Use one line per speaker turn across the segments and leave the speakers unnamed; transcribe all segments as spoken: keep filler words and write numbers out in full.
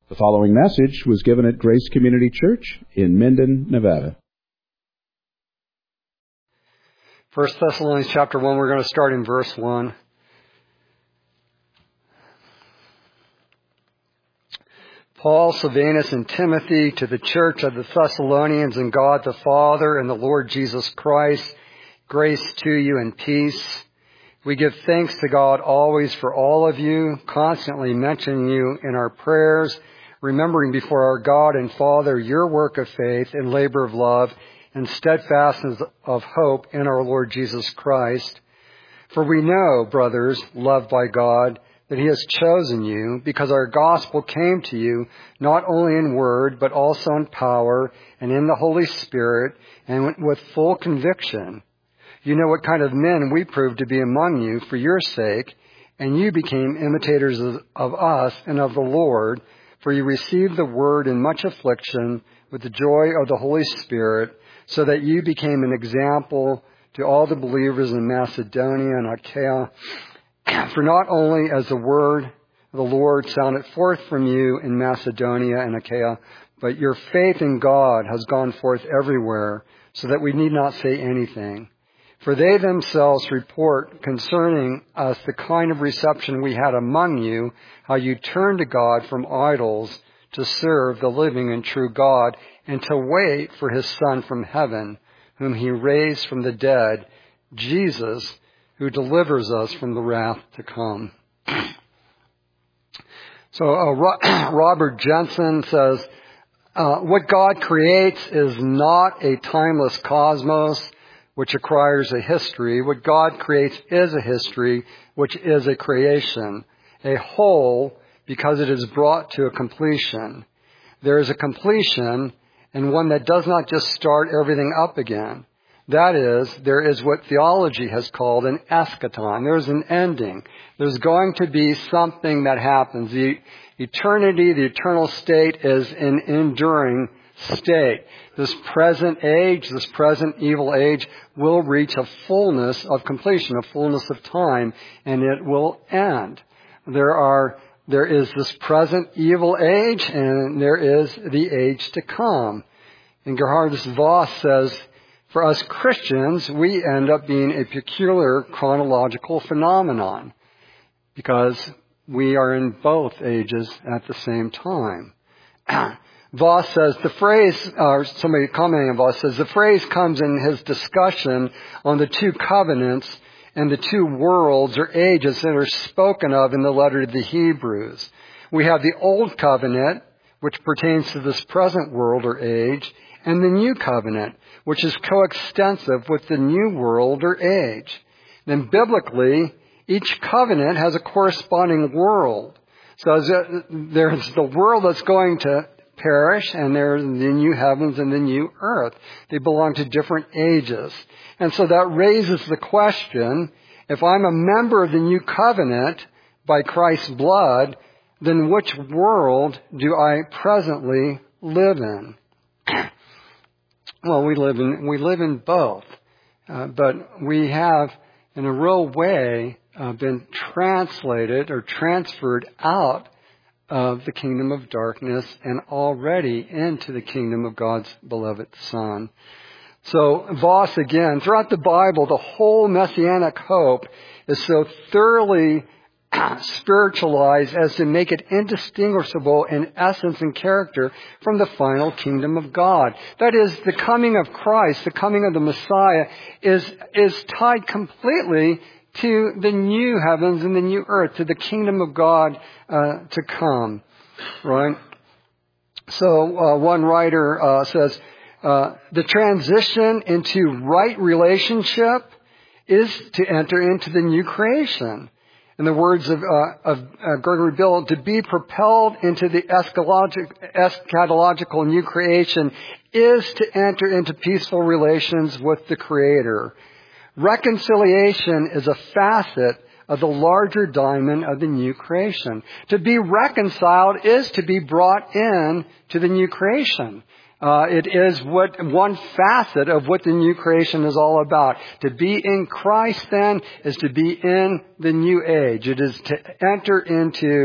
The following message was given at Grace Community Church in Minden, Nevada.
First Thessalonians chapter one, we're going to start in verse one. Paul, Silvanus, and Timothy, to the church of the Thessalonians, and God the Father and the Lord Jesus Christ, grace to you and peace. We give thanks to God always for all of you, constantly mentioning you in our prayers, remembering before our God and Father your work of faith and labor of love and steadfastness of hope in our Lord Jesus Christ. For we know, brothers, loved by God, that He has chosen you, because our gospel came to you not only in word, but also in power and in the Holy Spirit and with full conviction. You know what kind of men we proved to be among you for your sake, and you became imitators of, of us and of the Lord, for you received the word in much affliction with the joy of the Holy Spirit, so that you became an example to all the believers in Macedonia and Achaia. For not only as the word of the Lord sounded forth from you in Macedonia and Achaia, but your faith in God has gone forth everywhere, so that we need not say anything. For they themselves report concerning us the kind of reception we had among you, how you turned to God from idols to serve the living and true God, and to wait for His Son from heaven, whom He raised from the dead, Jesus, who delivers us from the wrath to come. So uh, Ro- Robert Jensen says, uh, what God creates is not a timeless cosmos, which acquires a history. What God creates is a history, which is a creation, a whole, because it is brought to a completion. There is a completion, and one that does not just start everything up again. That is, there is what theology has called an eschaton. There's an ending. There's going to be something that happens. The eternity, the eternal state is an enduring state. This present age, this present evil age, will reach a fullness of completion, a fullness of time, and it will end. There are, there is this present evil age, and there is the age to come. And Gerhardus Voss says, for us Christians, we end up being a peculiar chronological phenomenon, because we are in both ages at the same time. Voss says the phrase, or somebody commenting on Voss says, the phrase comes in his discussion on the two covenants and the two worlds or ages that are spoken of in the letter to the Hebrews. We have the old covenant, which pertains to this present world or age, and the new covenant, which is coextensive with the new world or age. Then biblically, each covenant has a corresponding world. So there's the world that's going to perish, and there's the new heavens and the new earth. They belong to different ages. And so that raises the question, if I'm a member of the new covenant by Christ's blood, then which world do I presently live in? Well, we live in, we live in both. Uh, but we have, in a real way, uh, been translated or transferred out of the kingdom of darkness and already into the kingdom of God's beloved Son. So Voss, again, throughout the Bible, the whole messianic hope is so thoroughly spiritualized as to make it indistinguishable in essence and character from the final kingdom of God. That is, the coming of Christ, the coming of the Messiah, is, is tied completely to the new heavens and the new earth, to the kingdom of God uh, to come, right? So uh, one writer uh, says, uh, the transition into right relationship is to enter into the new creation. In the words of, uh, of uh, Gregory Bill, to be propelled into the eschatological, eschatological new creation is to enter into peaceful relations with the Creator. Reconciliation is a facet of the larger diamond of the new creation. To be reconciled is to be brought in to the new creation. Uh, it is what one facet of what the new creation is all about. To be in Christ, then, is to be in the new age. It is to enter into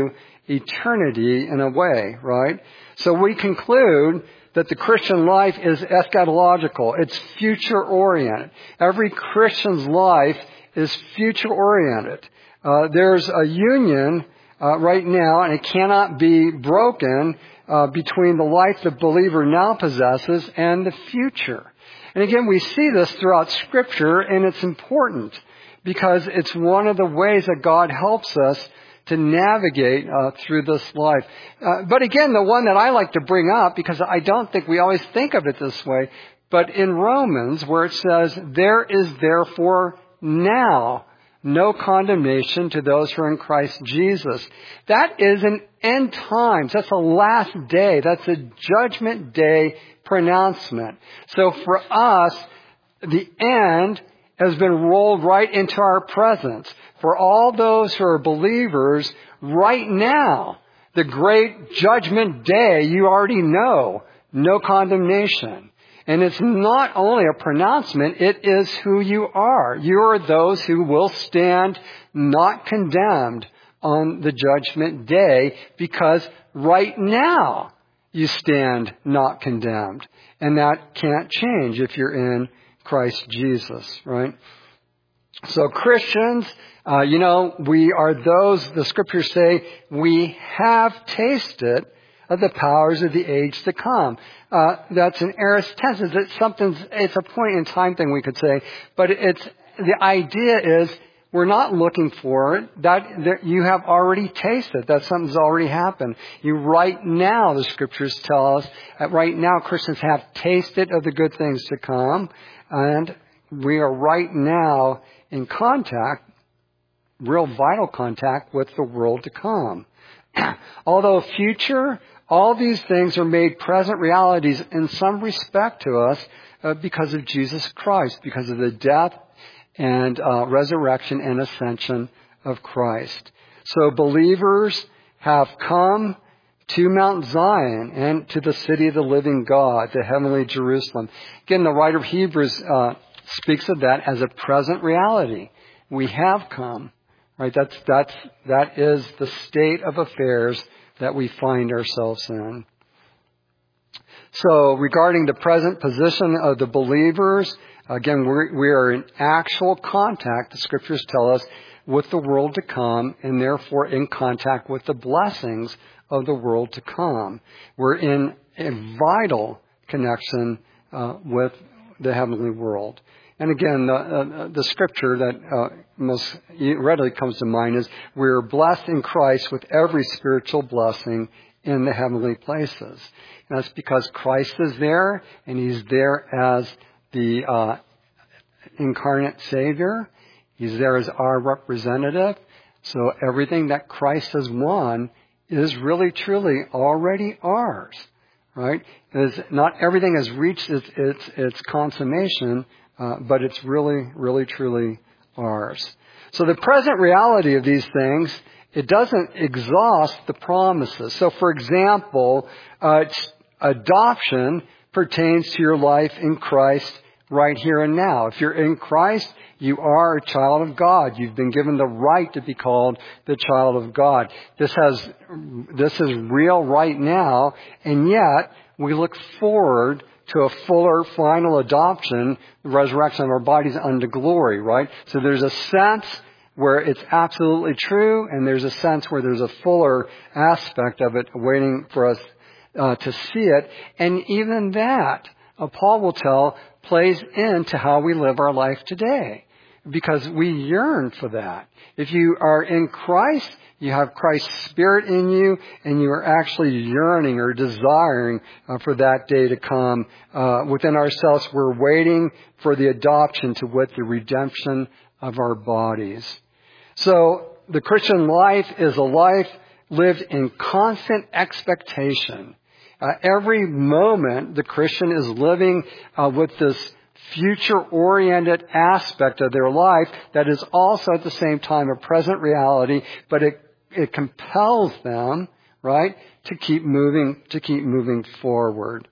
eternity in a way, right? So we conclude that the Christian life is eschatological. It's future-oriented. Every Christian's life is future-oriented. Uh, there's a union uh, right now, and it cannot be broken uh, between the life the believer now possesses and the future. And again, we see this throughout Scripture, and it's important because it's one of the ways that God helps us to navigate uh, through this life. Uh, but again, the one that I like to bring up, because I don't think we always think of it this way, but in Romans, where it says, there is therefore now no condemnation to those who are in Christ Jesus. That is an end times. That's a last day. That's a judgment day pronouncement. So for us, the end has been rolled right into our presence. For all those who are believers, right now, the great judgment day, you already know, no condemnation. And it's not only a pronouncement, it is who you are. You are those who will stand not condemned on the judgment day, because right now you stand not condemned. And that can't change if you're in Christ Jesus, right? So Christians, uh, you know, we are those, the Scriptures say, we have tasted of the powers of the age to come. Uh, that's an aorist tense. It's something, it's a point in time thing we could say, but it's, the idea is we're not looking for it. That, that you have already tasted. That something's already happened. You right now, the Scriptures tell us, that right now Christians have tasted of the good things to come, and we are right now in contact, real vital contact with the world to come. Although future, all these things are made present realities in some respect to us uh, because of Jesus Christ, because of the death and uh, resurrection and ascension of Christ. So believers have come to Mount Zion and to the city of the living God, the heavenly Jerusalem. Again, the writer of Hebrews uh, speaks of that as a present reality. We have come, right? That's that's that is the state of affairs that we find ourselves in. So, regarding the present position of the believers, again, we're, we are in actual contact, the Scriptures tell us, with the world to come, and therefore in contact with the blessings of the world to come. We're in a vital connection uh, with the heavenly world. And again, the, uh, the scripture that uh, most readily comes to mind is, we're blessed in Christ with every spiritual blessing in the heavenly places. And that's because Christ is there, and He's there as the uh, incarnate Savior. He's there as our representative. So everything that Christ has won is really, truly already ours, right? It's not everything has reached its, its, its consummation, uh, but it's really, really, truly ours. So the present reality of these things, it doesn't exhaust the promises. So, for example, uh, adoption pertains to your life in Christ right here and now. If you're in Christ, you are a child of God. You've been given the right to be called the child of God. This has, this is real right now, and yet we look forward to a fuller final adoption, the resurrection of our bodies unto glory, right? So there's a sense where it's absolutely true, and there's a sense where there's a fuller aspect of it waiting for us uh, to see it. And even that, uh, Paul will tell, plays into how we live our life today, because we yearn for that. If you are in Christ, you have Christ's Spirit in you, and you are actually yearning or desiring uh, for that day to come. Uh, within ourselves, we're waiting for the adoption to wit the redemption of our bodies. So the Christian life is a life lived in constant expectation. Uh, every moment the Christian is living uh, with this future-oriented aspect of their life that is also at the same time a present reality, but it, it compels them, right, to keep moving, to keep moving forward.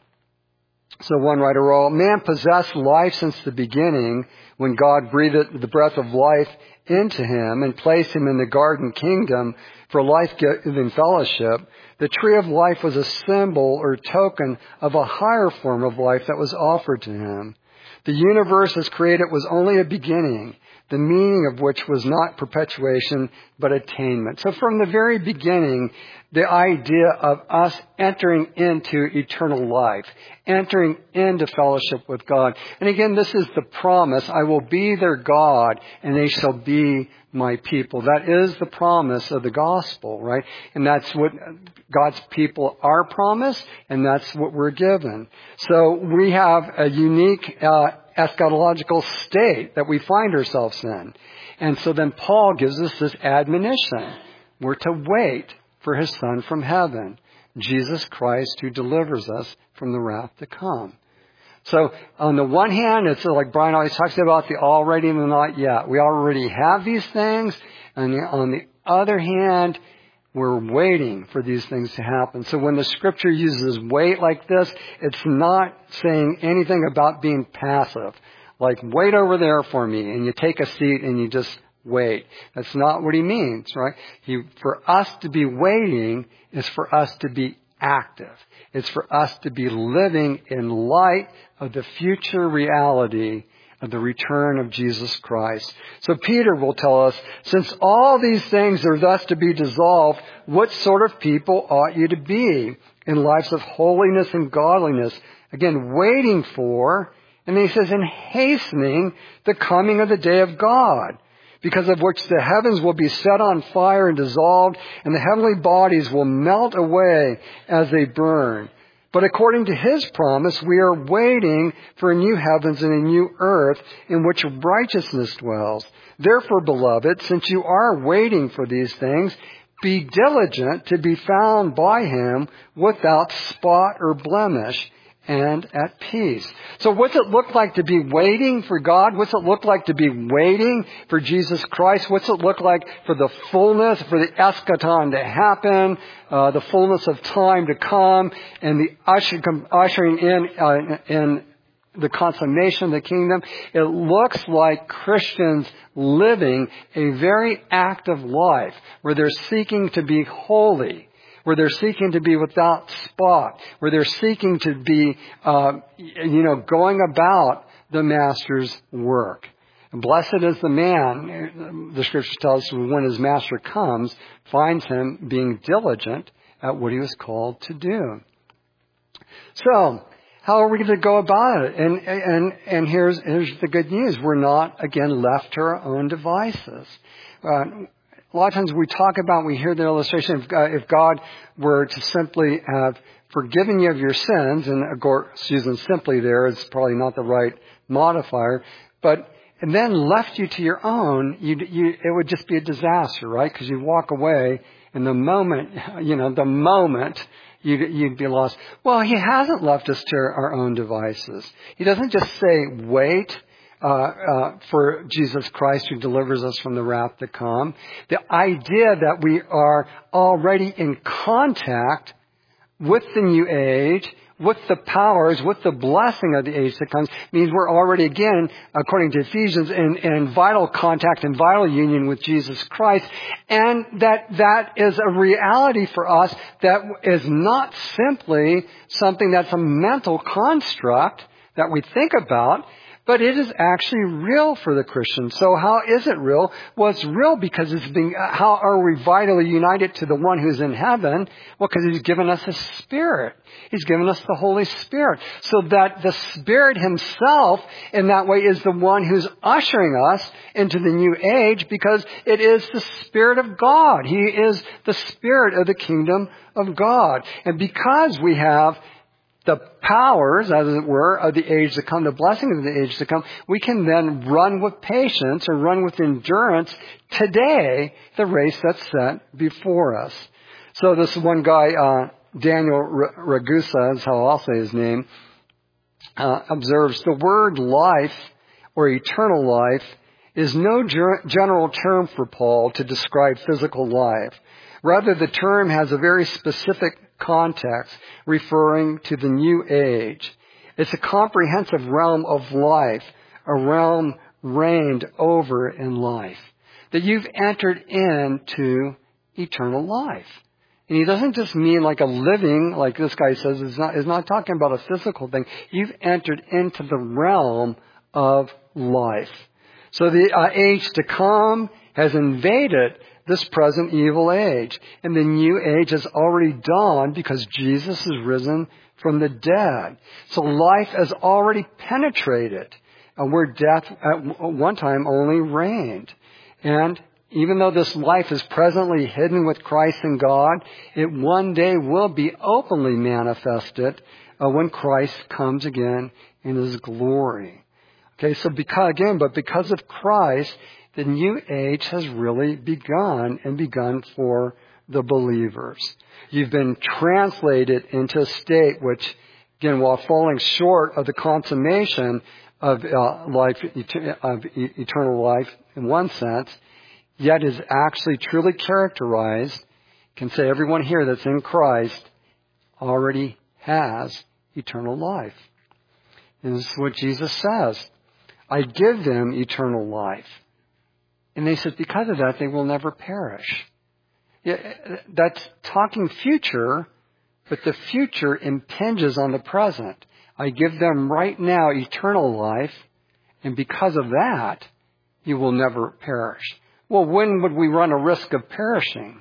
So one writer wrote, man possessed life since the beginning when God breathed the breath of life into him and placed him in the garden kingdom for life-giving fellowship, the tree of life was a symbol or token of a higher form of life that was offered to him. The universe as created was only a beginning, the meaning of which was not perpetuation, but attainment. So from the very beginning, the idea of us entering into eternal life, entering into fellowship with God. And again, this is the promise. I will be their God, and they shall be my people. That is the promise of the gospel, right? And that's what God's people are promised, and that's what we're given. So we have a unique uh, eschatological state that we find ourselves in. And so then Paul gives us this admonition. We're to wait for his Son from heaven, Jesus Christ, who delivers us from the wrath to come. So on the one hand, it's like Brian always talks about the already and the not yet. We already have these things. And on the other hand, we're waiting for these things to happen. So when the scripture uses wait like this, it's not saying anything about being passive. Like, wait over there for me, and you take a seat and you just wait. That's not what he means, right? He, for us to be waiting is for us to be active. It's for us to be living in light of the future reality of the return of Jesus Christ. So Peter will tell us, since all these things are thus to be dissolved, what sort of people ought you to be in lives of holiness and godliness? Again, waiting for, and then he says, in hastening the coming of the day of God, because of which the heavens will be set on fire and dissolved, and the heavenly bodies will melt away as they burn. But according to his promise, we are waiting for a new heavens and a new earth in which righteousness dwells. Therefore, beloved, since you are waiting for these things, be diligent to be found by him without spot or blemish, and at peace. So what's it look like to be waiting for God? What's it look like to be waiting for Jesus Christ? What's it look like for the fullness, for the eschaton to happen, uh, the fullness of time to come, and the usher, ushering in, uh, in the consummation of the kingdom? It looks like Christians living a very active life where they're seeking to be holy, where they're seeking to be without spot, where they're seeking to be, uh, you know, going about the Master's work. And blessed is the man, the Scripture tells us, when his Master comes, finds him being diligent at what he was called to do. So, how are we going to go about it? And and and here's here's the good news: we're not again left to our own devices. Uh, A lot of times we talk about, we hear the illustration, if, uh, if God were to simply have forgiven you of your sins, and of course using simply there is probably not the right modifier, but and then left you to your own, you, you, it would just be a disaster, right? Because you walk away, and the moment, you know, the moment you'd, you'd be lost. Well, he hasn't left us to our own devices. He doesn't just say, wait, Uh, uh, for Jesus Christ who delivers us from the wrath to come. The idea that we are already in contact with the new age, with the powers, with the blessing of the age that comes, means we're already, again, according to Ephesians, in, in vital contact and vital union with Jesus Christ. And that that is a reality for us that is not simply something that's a mental construct that we think about, but it is actually real for the Christian. So how is it real? Well, it's real because it's being, how are we vitally united to the one who's in heaven? Well, because he's given us his Spirit. He's given us the Holy Spirit. So that the Spirit himself, in that way, is the one who's ushering us into the new age, because it is the Spirit of God. He is the Spirit of the kingdom of God. And because we have the powers, as it were, of the age to come, the blessing of the age to come, we can then run with patience or run with endurance today the race that's set before us. So this one guy, uh, Daniel Ragusa, is how I'll say his name, uh, observes the word life or eternal life is no ger- general term for Paul to describe physical life. Rather, the term has a very specific context referring to the new age. It's a comprehensive realm of life, a realm reigned over in life. that you've entered into eternal life. And he doesn't just mean like a living, like this guy says, is not, is not talking about a physical thing. You've entered into the realm of life. So the uh, age to come has invaded this present evil age. And the new age has already dawned because Jesus is risen from the dead. So life has already penetrated uh, where death at one time only reigned. And even though this life is presently hidden with Christ in God, it one day will be openly manifested uh, when Christ comes again in His glory. Okay, so because, again, but because of Christ, the new age has really begun and begun for the believers. You've been translated into a state which, again, while falling short of the consummation of uh, life, of eternal life in one sense, yet is actually truly characterized, can say everyone here that's in Christ already has eternal life. And this is what Jesus says. I give them eternal life. And they said because of that they will never perish. Yeah, that's talking future, but the future impinges on the present. I give them right now eternal life, and because of that, you will never perish. Well, when would we run a risk of perishing?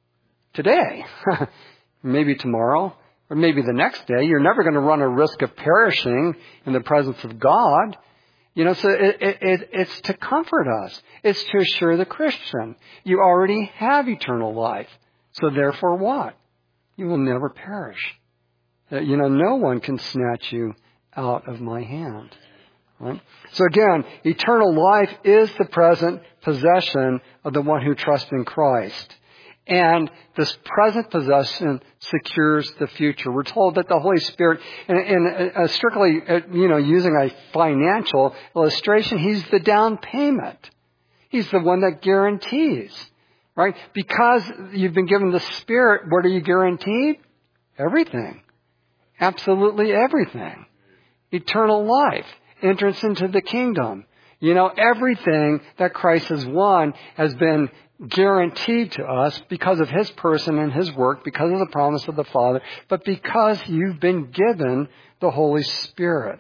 Today. Maybe tomorrow. Or maybe the next day. You're never going to run a risk of perishing in the presence of God. You know, so it, it, it, it's to comfort us. It's to assure the Christian. You already have eternal life. So therefore what? You will never perish. Uh, you know, no one can snatch you out of my hand. Right? So again, eternal life is the present possession of the one who trusts in Christ. And this present possession secures the future. We're told that the Holy Spirit, and, and uh, strictly, uh, you know, using a financial illustration, He's the down payment. He's the one that guarantees, right? Because you've been given the Spirit, what are you guaranteed? Everything. Absolutely everything. Eternal life. Entrance into the kingdom. You know, everything that Christ has won has been guaranteed to us because of His person and His work, because of the promise of the Father, but because you've been given the Holy Spirit.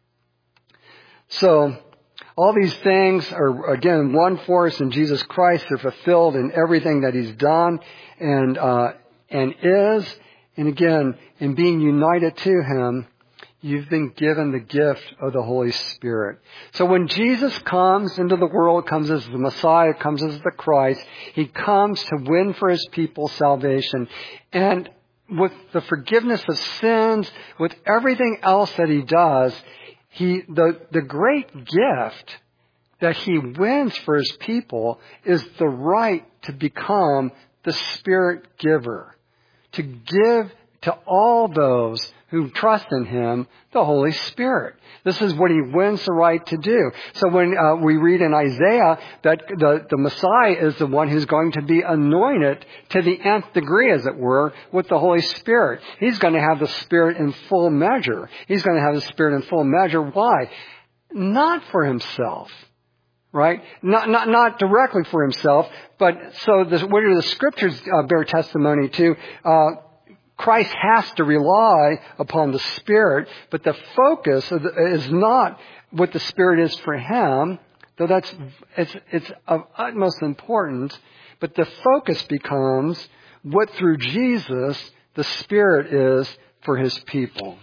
So, all these things are, again, one for us in Jesus Christ. They're fulfilled in everything that He's done and, uh, and is. And again, in being united to Him, you've been given the gift of the Holy Spirit. So when Jesus comes into the world, comes as the Messiah, comes as the Christ, He comes to win for His people salvation. And with the forgiveness of sins, with everything else that He does, He, the, the great gift that He wins for His people is the right to become the Spirit giver. To give to all those who trust in Him, the Holy Spirit. This is what He wins the right to do. So when uh, we read in Isaiah that the, the Messiah is the one who's going to be anointed to the nth degree, as it were, with the Holy Spirit. He's going to have the Spirit in full measure. He's going to have the Spirit in full measure. Why? Not for Himself. Right? Not, not, not directly for Himself, but so the, what do the Scriptures uh, bear testimony to? Uh, Christ has to rely upon the Spirit, but the focus is not what the Spirit is for Him, though that's it's, it's of utmost importance, but the focus becomes what through Jesus the Spirit is for His people.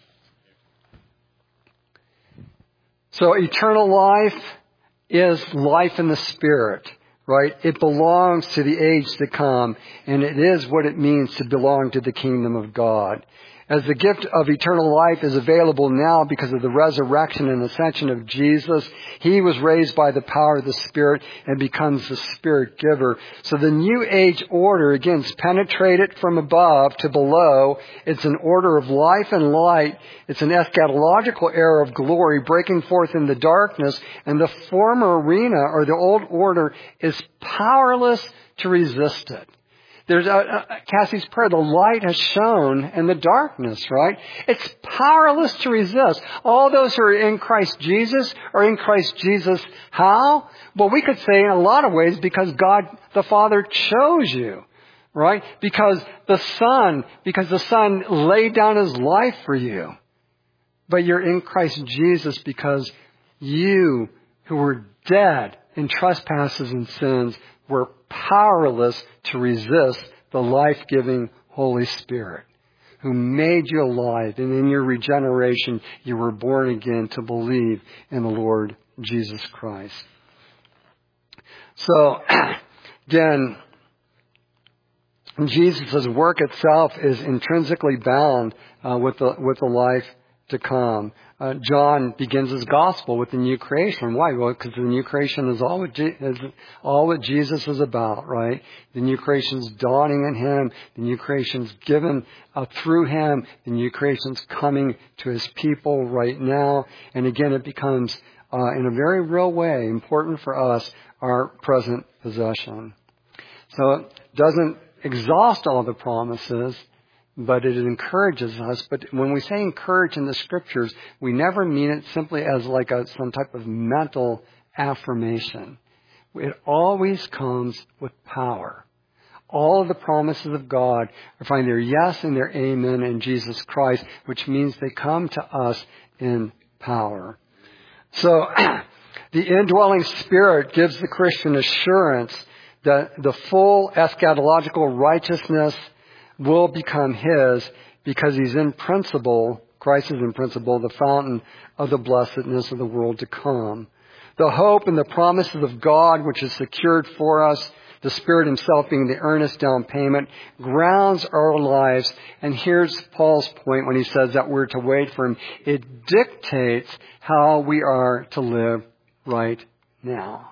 So eternal life is life in the Spirit. Right? It belongs to the age to come, and it is what it means to belong to the kingdom of God. As the gift of eternal life is available now because of the resurrection and ascension of Jesus, He was raised by the power of the Spirit and becomes the Spirit giver. So the new age order, again, is penetrated from above to below. It's an order of life and light. It's an eschatological era of glory breaking forth in the darkness. And the former arena, or the old order, is powerless to resist it. There's a, a, Cassie's prayer, the light has shone in the darkness, right? It's powerless to resist. All those who are in Christ Jesus are in Christ Jesus. How? Well, we could say in a lot of ways because God the Father chose you, right? Because the Son, because the Son laid down His life for you. But you're in Christ Jesus because you who were dead in trespasses and sins were powerless to resist the life-giving Holy Spirit who made you alive. And in your regeneration, you were born again to believe in the Lord Jesus Christ. So, again, Jesus' work itself is intrinsically bound uh, with the with the life to come. Uh, John begins his gospel with the new creation. Why? Well, because the new creation is all what, Je- is all what Jesus is about, right? The new creation is dawning in Him. The new creation is given uh, through Him. The new creation is coming to His people right now. And again, it becomes, uh, in a very real way, important for us, our present possession. So it doesn't exhaust all the promises, but it encourages us. But when we say encourage in the Scriptures, we never mean it simply as like a, some type of mental affirmation. It always comes with power. All of the promises of God find their yes and their amen in Jesus Christ, which means they come to us in power. So the indwelling Spirit gives the Christian assurance that the full eschatological righteousness will become his because he's in principle, Christ is in principle, the fountain of the blessedness of the world to come. The hope and the promises of God, which is secured for us, the Spirit Himself being the earnest down payment, grounds our lives. And here's Paul's point when he says that we're to wait for Him. It dictates how we are to live right now.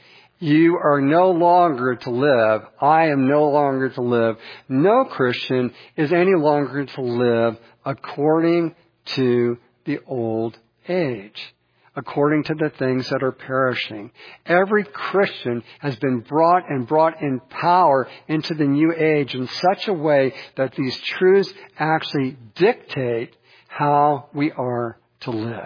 You are no longer to live. I am no longer to live. No Christian is any longer to live according to the old age, according to the things that are perishing. Every Christian has been brought and brought in power into the new age in such a way that these truths actually dictate how we are to live.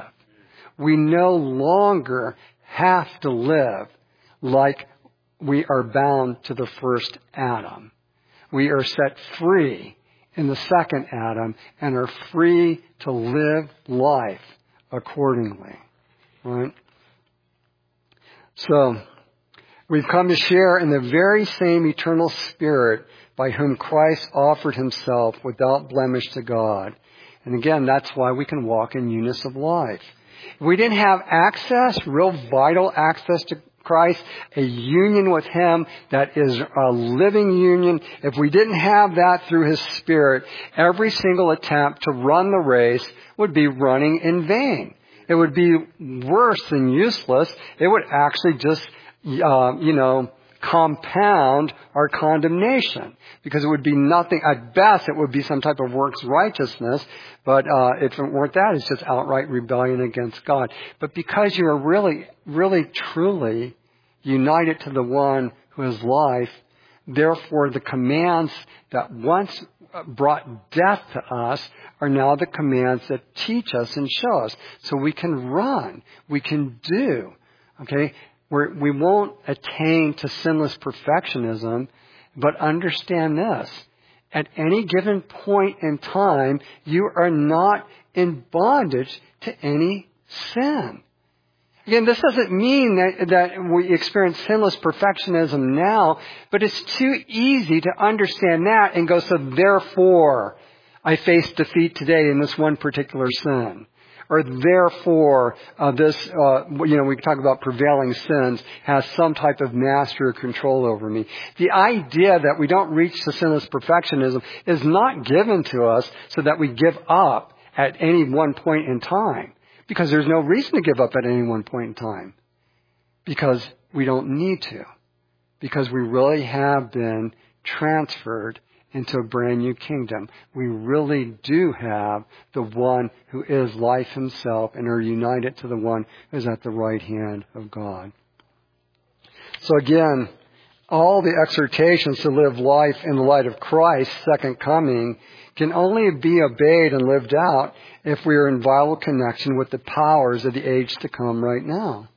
We no longer have to live like we are bound to the first Adam. We are set free in the second Adam and are free to live life accordingly. Right? So, we've come to share in the very same eternal Spirit by whom Christ offered Himself without blemish to God. And again, that's why we can walk in newness of life. If we didn't have access, real vital access to Christ, a union with Him that is a living union, if we didn't have that through His Spirit, every single attempt to run the race would be running in vain. It would be worse than useless. It would actually just, uh, you know, compound our condemnation. Because it would be nothing, at best it would be some type of works righteousness, but uh, if it weren't that, it's just outright rebellion against God. But because you are really, really, truly united to the one who is life, therefore the commands that once brought death to us are now the commands that teach us and show us. So we can run, we can do, okay? We're, we won't attain to sinless perfectionism, but understand this. At any given point in time, you are not in bondage to any sin. Again, this doesn't mean that, that we experience sinless perfectionism now, but it's too easy to understand that and go, so therefore, I face defeat today in this one particular sin. Or therefore, uh, this, uh, you know, we talk about prevailing sins, has some type of mastery or control over me. The idea that we don't reach the sinless perfectionism is not given to us so that we give up at any one point in time. Because there's no reason to give up at any one point in time. Because we don't need to. Because we really have been transferred into a brand new kingdom. We really do have the one who is life Himself and are united to the one who is at the right hand of God. So again, all the exhortations to live life in the light of Christ's second coming can only be obeyed and lived out if we are in vital connection with the powers of the age to come right now.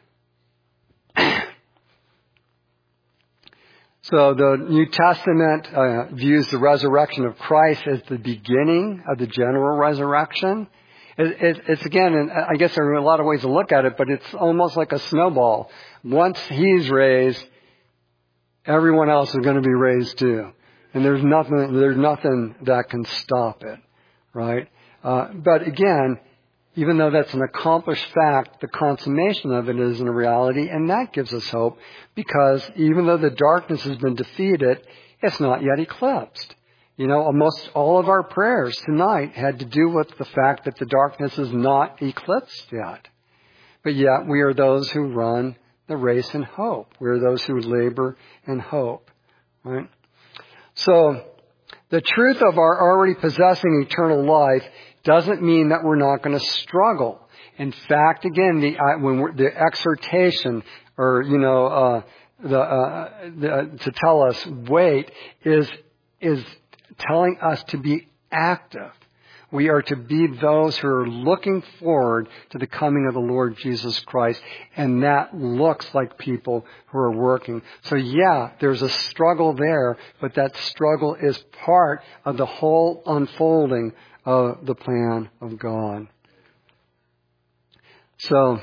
So the New Testament uh, views the resurrection of Christ as the beginning of the general resurrection. It, it, it's again, and I guess there are a lot of ways to look at it, but it's almost like a snowball. Once he's raised, everyone else is going to be raised too, and there's nothing, there's nothing that can stop it, right? Uh, but again, even though that's an accomplished fact, the consummation of it isn't a reality, and that gives us hope, because even though the darkness has been defeated, it's not yet eclipsed. You know, almost all of our prayers tonight had to do with the fact that the darkness is not eclipsed yet. But yet we are those who run the race in hope. We are those who labor in hope, right? So the truth of our already possessing eternal life doesn't mean that we're not going to struggle. In fact, again, the uh, when we're, the exhortation, or you know, uh, the, uh, the to tell us wait is is telling us to be active. We are to be those who are looking forward to the coming of the Lord Jesus Christ, and that looks like people who are working. So yeah, there's a struggle there, but that struggle is part of the whole unfolding of the plan of God. So,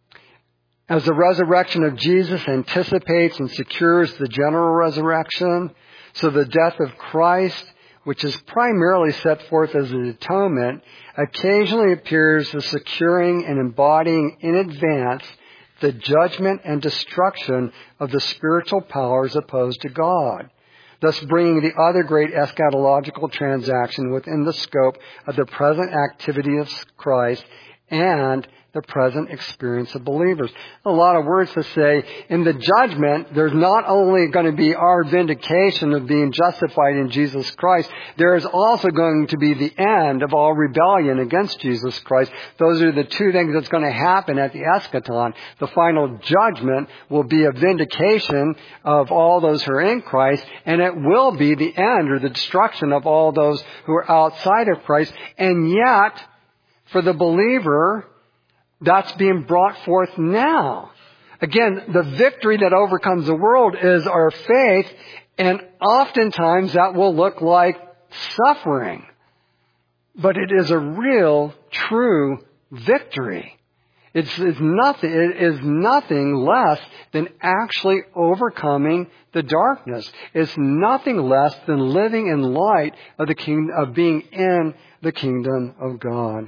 as the resurrection of Jesus anticipates and secures the general resurrection, so the death of Christ, which is primarily set forth as an atonement, occasionally appears as securing and embodying in advance the judgment and destruction of the spiritual powers opposed to God, thus bringing the other great eschatological transaction within the scope of the present activity of Christ and the present experience of believers. A lot of words to say. In the judgment, there's not only going to be our vindication of being justified in Jesus Christ, there is also going to be the end of all rebellion against Jesus Christ. Those are the two things that's going to happen at the eschaton. The final judgment will be a vindication of all those who are in Christ, and it will be the end or the destruction of all those who are outside of Christ. And yet, for the believer, that's being brought forth now. Again, the victory that overcomes the world is our faith, and oftentimes that will look like suffering. But it is a real, true victory. It's, it's nothing, it is nothing less than actually overcoming the darkness. It's nothing less than living in light of the kingdom, of being in the kingdom of God.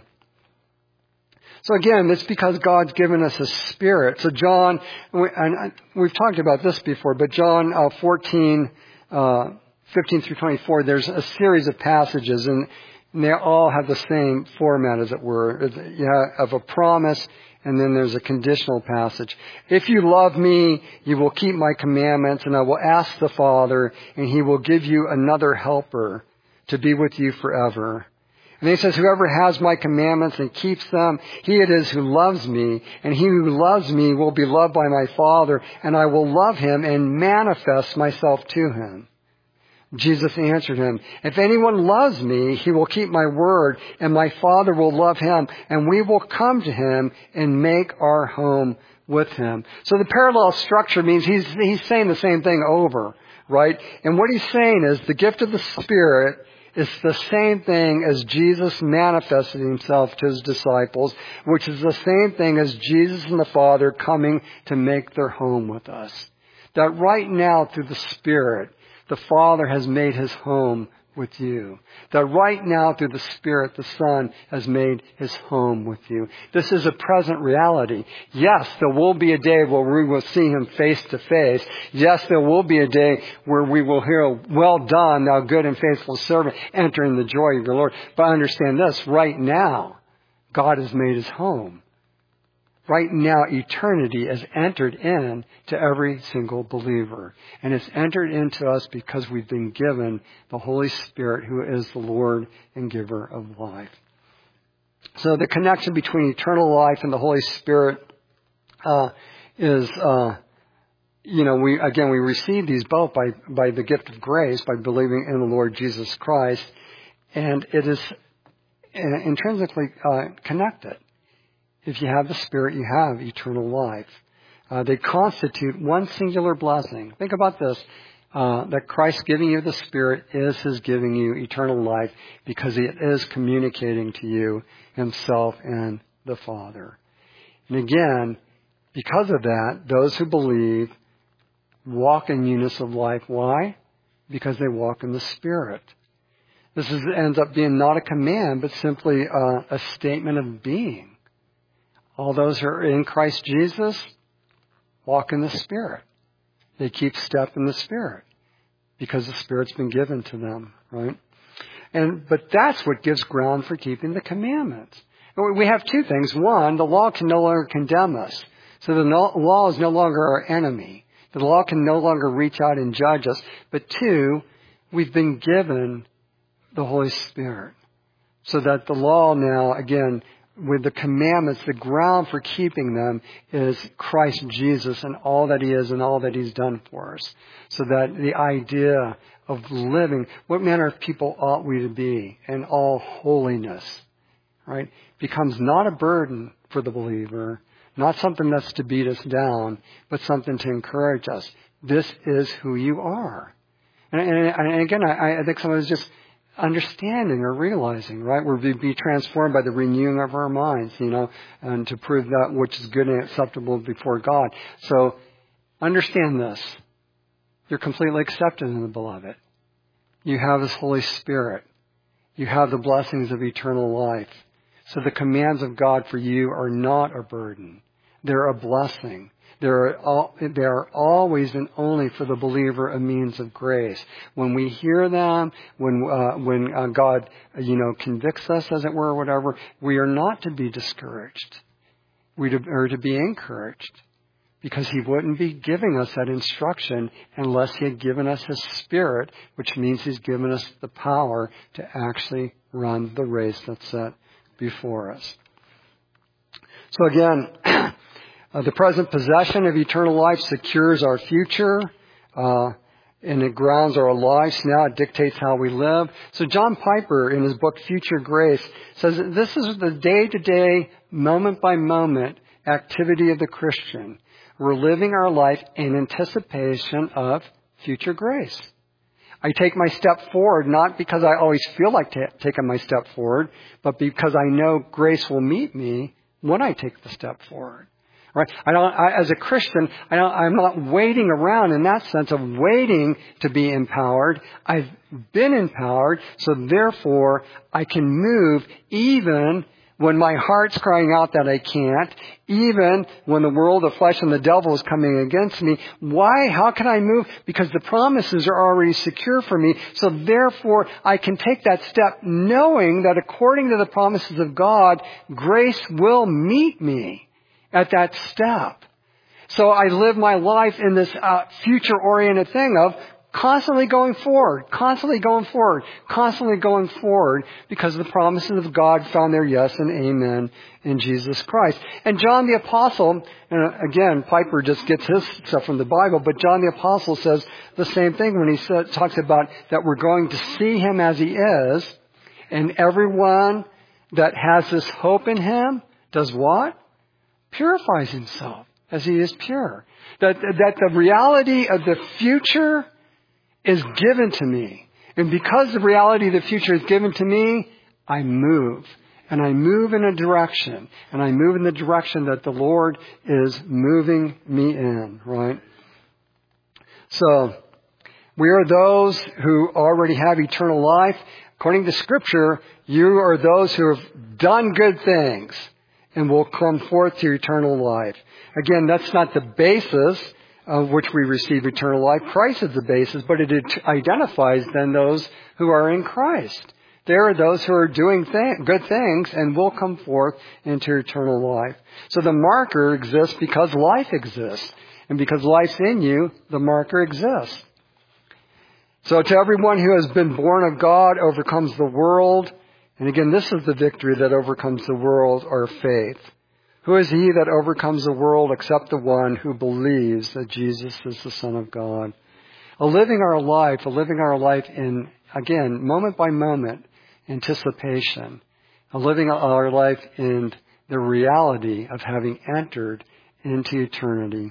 So again, it's because God's given us a spirit. So John, and we've talked about this before, but John uh, fourteen, uh, fifteen through twenty-four, there's a series of passages, and, and they all have the same format, as it were, you know, of a promise, and then there's a conditional passage. If you love me, you will keep my commandments, and I will ask the Father, and he will give you another helper to be with you forever. And he says, whoever has my commandments and keeps them, he it is who loves me. And he who loves me will be loved by my Father, and I will love him and manifest myself to him. Jesus answered him, if anyone loves me, he will keep my word, and my Father will love him, and we will come to him and make our home with him. So the parallel structure means he's, he's saying the same thing over, right? And what he's saying is the gift of the Spirit is the same thing as Jesus manifested himself to his disciples, which is the same thing as Jesus and the Father coming to make their home with us. That right now, through the Spirit, the Father has made his home with you. That right now, through the Spirit, the Son has made his home with you. This is a present reality. Yes, there will be a day where we will see him face to face. Yes, there will be a day where we will hear, well done, thou good and faithful servant, entering the joy of your Lord. But understand this, right now, God has made his home. Right now, eternity has entered in to every single believer. And it's entered into us because we've been given the Holy Spirit, who is the Lord and giver of life. So the connection between eternal life and the Holy Spirit uh, is uh, you know, we, again, we receive these both by, by the gift of grace, by believing in the Lord Jesus Christ. And it is intrinsically uh, connected. If you have the Spirit, you have eternal life. Uh, they constitute one singular blessing. Think about this, uh, that Christ giving you the Spirit is His giving you eternal life because it is communicating to you Himself and the Father. And again, because of that, those who believe walk in newness of life. Why? Because they walk in the Spirit. This is, ends up being not a command, but simply a, a statement of being. All those who are in Christ Jesus walk in the Spirit. They keep step in the Spirit because the Spirit's been given to them, right? And but that's what gives ground for keeping the commandments. We have two things. One, the law can no longer condemn us. So the no, law is no longer our enemy. The law can no longer reach out and judge us. But two, we've been given the Holy Spirit. So that the law now, again, with the commandments, the ground for keeping them is Christ Jesus and all that He is and all that He's done for us. So that the idea of living, what manner of people ought we to be in all holiness, right, becomes not a burden for the believer, not something that's to beat us down, but something to encourage us. This is who you are. And, and, and again, I, I think some of it is just understanding or realizing, right? We're to be transformed by the renewing of our minds, you know, and to prove that which is good and acceptable before God. So understand this. You're completely accepted in the Beloved. You have His Holy Spirit. You have the blessings of eternal life. So the commands of God for you are not a burden. They're a blessing. They're, all, they're always and only for the believer a means of grace. When we hear them, when uh, when uh, God, you know, convicts us, as it were, or whatever, we are not to be discouraged. We are to be encouraged, because He wouldn't be giving us that instruction unless He had given us His Spirit, which means He's given us the power to actually run the race that's set before us. So again, uh, the present possession of eternal life secures our future, uh, and it grounds our lives. Now it dictates how we live. So John Piper, in his book Future Grace, says that this is the day-to-day, moment-by-moment activity of the Christian. We're living our life in anticipation of future grace. I take my step forward not because I always feel like t- taking my step forward, but because I know grace will meet me when I take the step forward. Right? I don't. I, as a Christian, I don't, I'm not waiting around in that sense of waiting to be empowered. I've been empowered, so therefore I can move even when my heart's crying out that I can't, even when the world, the flesh, and the devil is coming against me. Why? How can I move? Because the promises are already secure for me. So therefore, I can take that step knowing that according to the promises of God, grace will meet me at that step. So I live my life in this uh, future-oriented thing of constantly going forward, constantly going forward, constantly going forward, because the promises of God found their yes and amen in Jesus Christ. And John the Apostle, and again, Piper just gets his stuff from the Bible, but John the Apostle says the same thing when he said, talks about that we're going to see Him as He is, and everyone that has this hope in Him does what? Purifies himself as he is pure. That, that the reality of the future is given to me. And because the reality of the future is given to me, I move. And I move in a direction. And I move in the direction that the Lord is moving me in, right? So, we are those who already have eternal life. According to Scripture, you are those who have done good things and will come forth to eternal life. Again, that's not the basis of which we receive eternal life. Christ is the basis, but it identifies then those who are in Christ. There are those who are doing th- good things and will come forth into eternal life. So the marker exists because life exists. And because life's in you, the marker exists. So to everyone who has been born of God overcomes the world. And again, this is the victory that overcomes the world, our faith. Who is he that overcomes the world except the one who believes that Jesus is the Son of God? A living our life, a living our life in, again, moment by moment, anticipation. A living our life in the reality of having entered into eternity.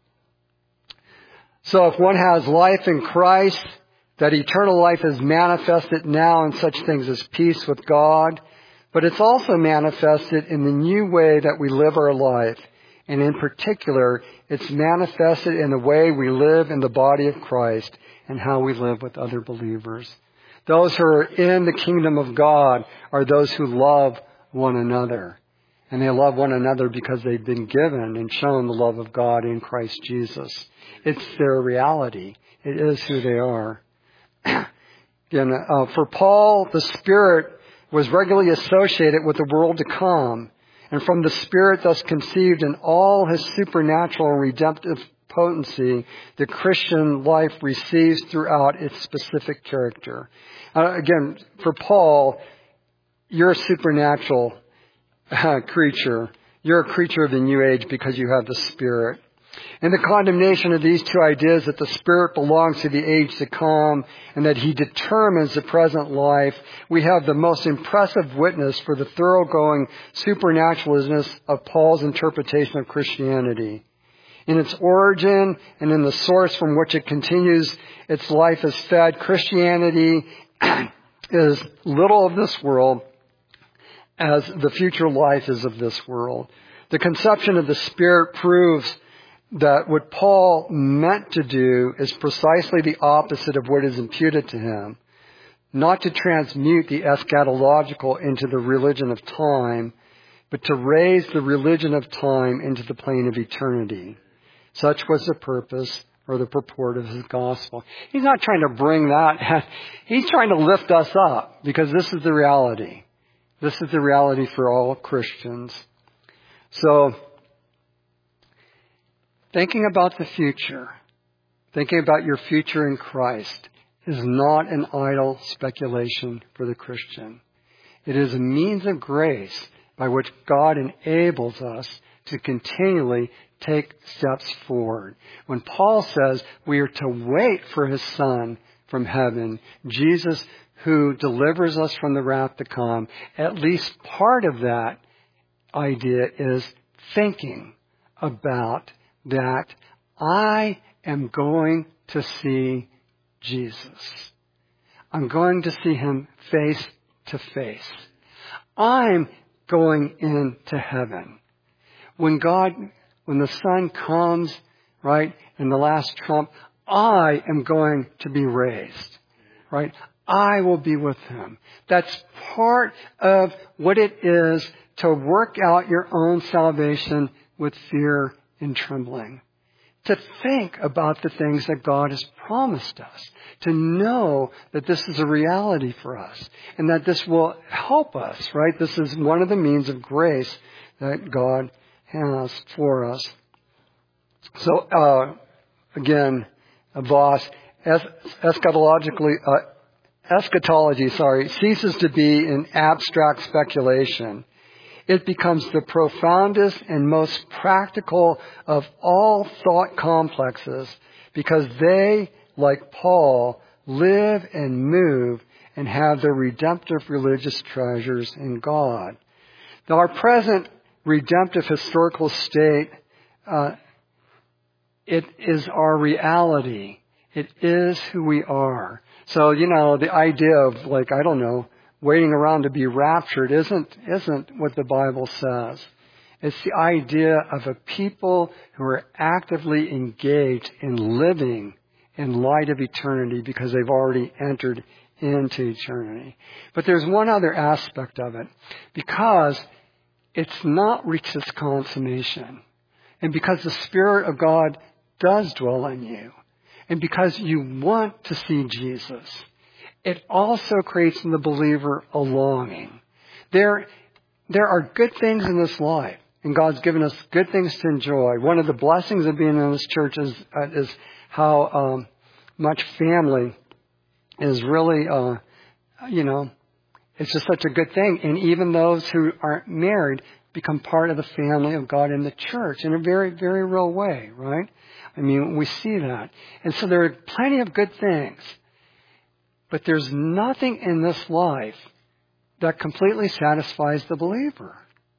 So if one has life in Christ, that eternal life is manifested now in such things as peace with God, but it's also manifested in the new way that we live our life. And in particular, it's manifested in the way we live in the body of Christ and how we live with other believers. Those who are in the kingdom of God are those who love one another. And they love one another because they've been given and shown the love of God in Christ Jesus. It's their reality. It is who they are. Again, uh, for Paul, the Spirit was regularly associated with the world to come, and from the Spirit thus conceived in all his supernatural and redemptive potency, the Christian life receives throughout its specific character. Uh, again, for Paul, you're a supernatural uh, creature. You're a creature of the new age because you have the Spirit. In the condemnation of these two ideas that the Spirit belongs to the age to come and that He determines the present life, we have the most impressive witness for the thoroughgoing supernaturalness of Paul's interpretation of Christianity. In its origin and in the source from which it continues its life is fed, Christianity is little of this world as the future life is of this world. The conception of the Spirit proves that what Paul meant to do is precisely the opposite of what is imputed to him. Not to transmute the eschatological into the religion of time, but to raise the religion of time into the plane of eternity. Such was the purpose or the purport of his gospel. He's not trying to bring that. He's trying to lift us up because this is the reality. This is the reality for all Christians. So, thinking about the future, thinking about your future in Christ, is not an idle speculation for the Christian. It is a means of grace by which God enables us to continually take steps forward. When Paul says we are to wait for His Son from heaven, Jesus, who delivers us from the wrath to come, at least part of that idea is thinking about that I am going to see Jesus. I'm going to see Him face to face. I'm going into heaven. When God, when the Son comes, right, in the last trump, I am going to be raised, right? I will be with Him. That's part of what it is to work out your own salvation with fear and trembling. To think about the things that God has promised us. To know that this is a reality for us. And that this will help us, right? This is one of the means of grace that God has for us. So, uh, again, Voss, es- eschatologically, uh, eschatology, sorry, ceases to be an abstract speculation. It becomes the profoundest and most practical of all thought complexes because they, like Paul, live and move and have their redemptive religious treasures in God. Now, our present redemptive historical state, uh, it is our reality. It is who we are. So, you know, the idea of, like, I don't know, waiting around to be raptured isn't isn't what the Bible says. It's the idea of a people who are actively engaged in living in light of eternity because they've already entered into eternity. But there's one other aspect of it. Because it's not reached its consummation, and because the Spirit of God does dwell in you, and because you want to see Jesus, it also creates in the believer a longing. There, there are good things in this life, and God's given us good things to enjoy. One of the blessings of being in this church is, uh, is how um, much family is really, uh, you know, it's just such a good thing. And even those who aren't married become part of the family of God in the church in a very, very real way, right? I mean, we see that. And so there are plenty of good things. But there's nothing in this life that completely satisfies the believer.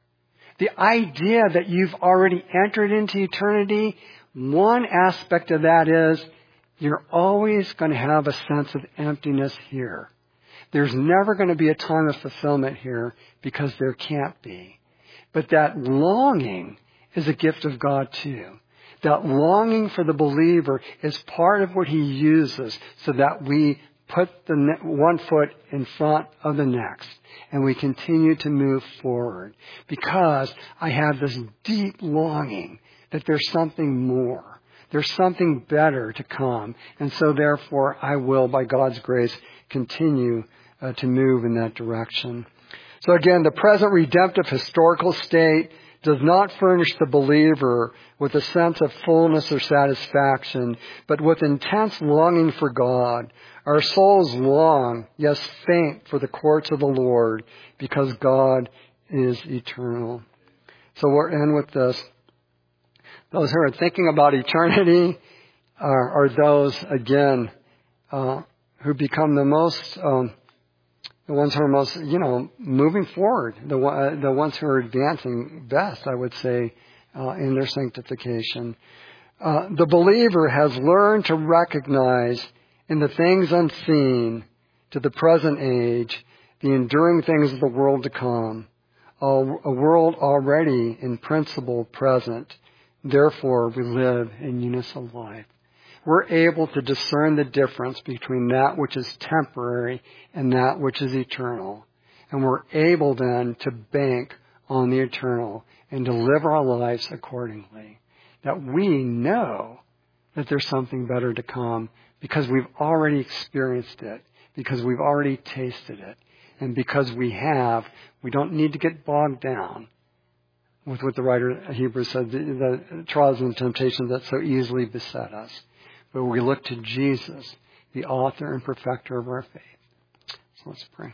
The idea that you've already entered into eternity, one aspect of that is you're always going to have a sense of emptiness here. There's never going to be a time of fulfillment here because there can't be. But that longing is a gift of God too. That longing for the believer is part of what He uses so that we put the ne- one foot in front of the next and we continue to move forward because I have this deep longing that there's something more. There's something better to come. And so therefore I will, by God's grace, continue uh, to move in that direction. So again, the present redemptive historical state does not furnish the believer with a sense of fullness or satisfaction, but with intense longing for God. Our souls long, yes, faint for the courts of the Lord, because God is eternal. So we'll end with this. Those who are thinking about eternity are, are those, again, uh, who become the most... Um, The ones who are most, you know, moving forward, the uh, the ones who are advancing best, I would say, uh, in their sanctification. Uh, the believer has learned to recognize in the things unseen to the present age the enduring things of the world to come, a, a world already in principle present. Therefore, we live in newness of life. We're able to discern the difference between that which is temporary and that which is eternal. And we're able then to bank on the eternal and to live our lives accordingly. That we know that there's something better to come because we've already experienced it, because we've already tasted it. And because we have, we don't need to get bogged down with what the writer of Hebrews said, the, the trials and temptations that so easily beset us. But we look to Jesus, the author and perfecter of our faith. So let's pray.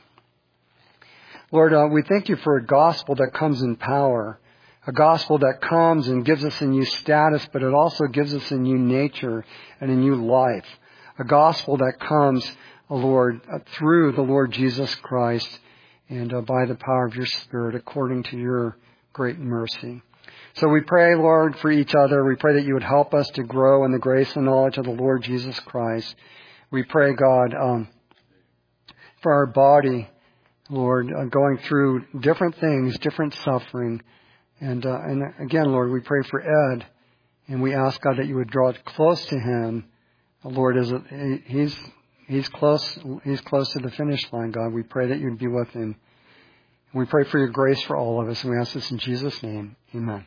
Lord, uh, we thank you for a gospel that comes in power, a gospel that comes and gives us a new status, but it also gives us a new nature and a new life. A gospel that comes, uh, Lord, uh, through the Lord Jesus Christ and uh, by the power of your Spirit according to your great mercy. So we pray, Lord, for each other. We pray that you would help us to grow in the grace and knowledge of the Lord Jesus Christ. We pray, God, um, for our body, Lord, uh, going through different things, different suffering. And, uh, and again, Lord, we pray for Ed. And we ask, God, that you would draw it close to him. Lord, is it, he's, he's close, he's close to the finish line, God. We pray that you'd be with him. We pray for your grace for all of us. And we ask this in Jesus' name. Amen.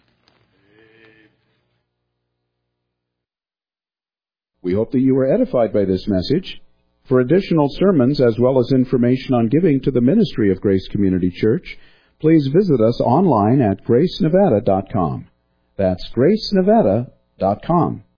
We hope that you were edified by this message. For additional sermons as well as information on giving to the ministry of Grace Community Church, please visit us online at grace nevada dot com. That's grace nevada dot com.